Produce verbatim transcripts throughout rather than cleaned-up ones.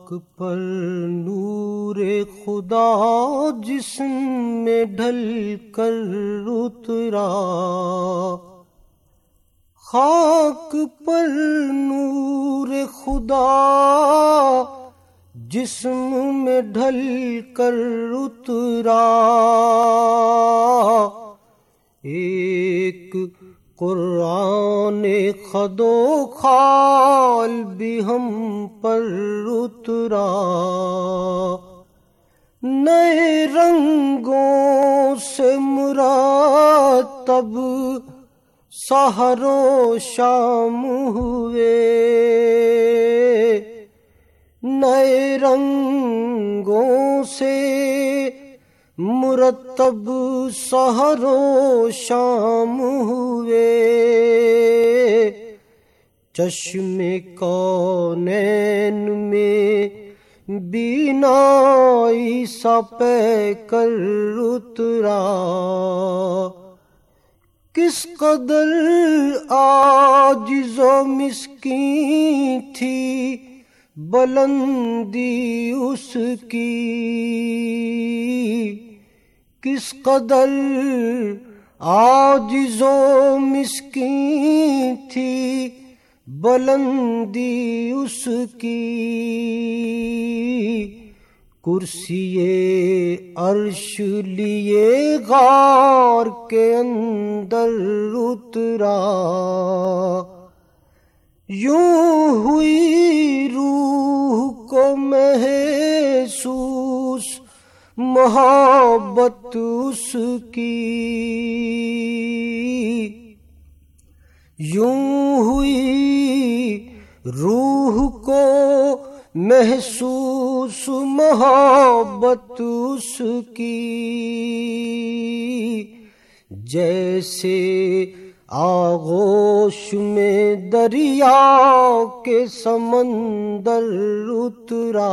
خاک پر نور خدا جسم میں ڈھل کر اترا، خاک پر نور خدا جسم میں ڈھل کر اترا، ایک قرآن خد و خال بھی ہم پر اترا، نئے رنگوں سے مرتب سحر و شام ہوئے، نئے رنگوں سے مرتب سحر و شام ہوئے، چشم کونین میں بینائی سا پے کر اترا، کس قدر عاجز و مسکین تھی بلندی اس کی، کس قدر عاجز و مسکین تھی بلندی اس کی، کرسی عرش لیے غار کے اندر اترا، یوں ہوئی روح کو محسوس محبت اس کی، یوں ہوئی روح کو محسوس محبت اس کی، جیسے آغوش میں دریا کے سمندر اترا،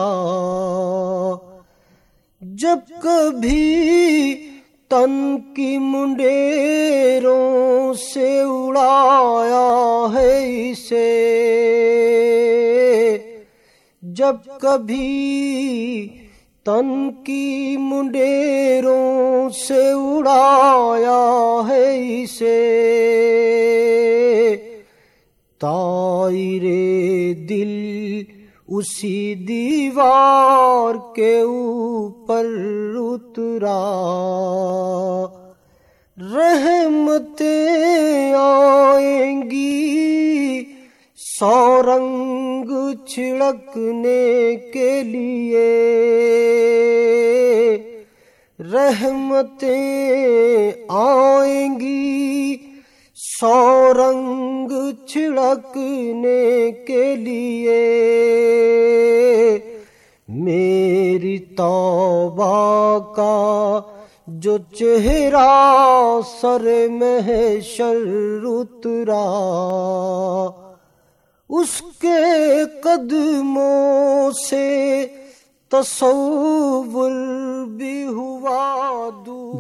جب کبھی تن کی منڈیروں سے اڑایا ہے اسے، جب کبھی تن کی منڈیروں سے اڑایا ہے اسے، طائر دل اسی دیوار کے اوپر اترا، رحمتیں آئیں گی سو رنگ چھڑکنے کے لیے، رحمتیں آئیں گی سو رنگ چھڑکنے کے لیے، میری توبہ کا جو چہرہ سر محشر اترا، اس کے قدموں سے تصور بھی ہوا دور۔